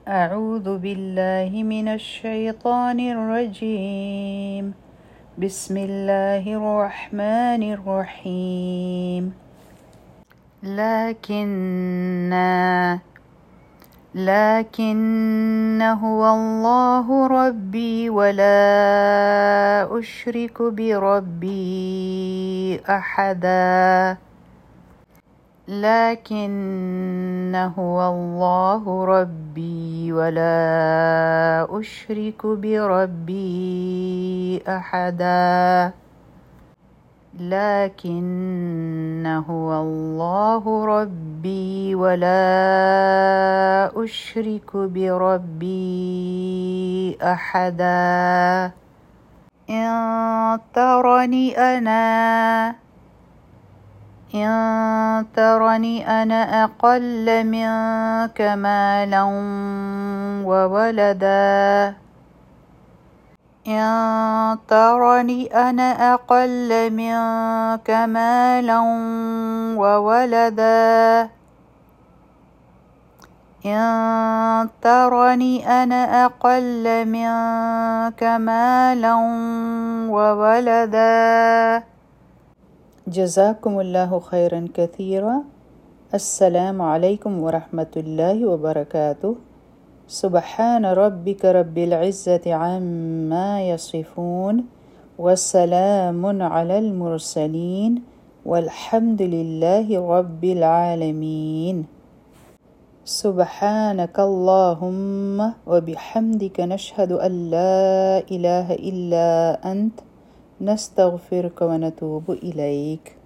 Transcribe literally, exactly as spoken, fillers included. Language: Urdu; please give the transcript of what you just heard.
أعوذ بالله من الشيطان الرجيم بسم الله الرحمن الرحيم لكن لكن هو الله ربي ولا أشرك بربي أحدا لكن هو الله ربي ولا أشرك بربي أحدا لكن هو الله ربي ولا أشرك بربي أحدا إن ترني أنا إن ترني أنا أقل منك مالا وولدا إن ترني أنا أقل منك مالا وولدا إن ترني أنا أقل منك مالا وولدا جزاكم الله خيرا كثيرا. السلام عليكم ورحمة الله وبركاته. سبحان ربك رب العزة عما يصفون والسلام على المرسلين والحمد لله رب العالمين. سبحانك اللهم وبحمدك نشهد أن لا إله إلا أنت نستغفرك ونتوب إليك.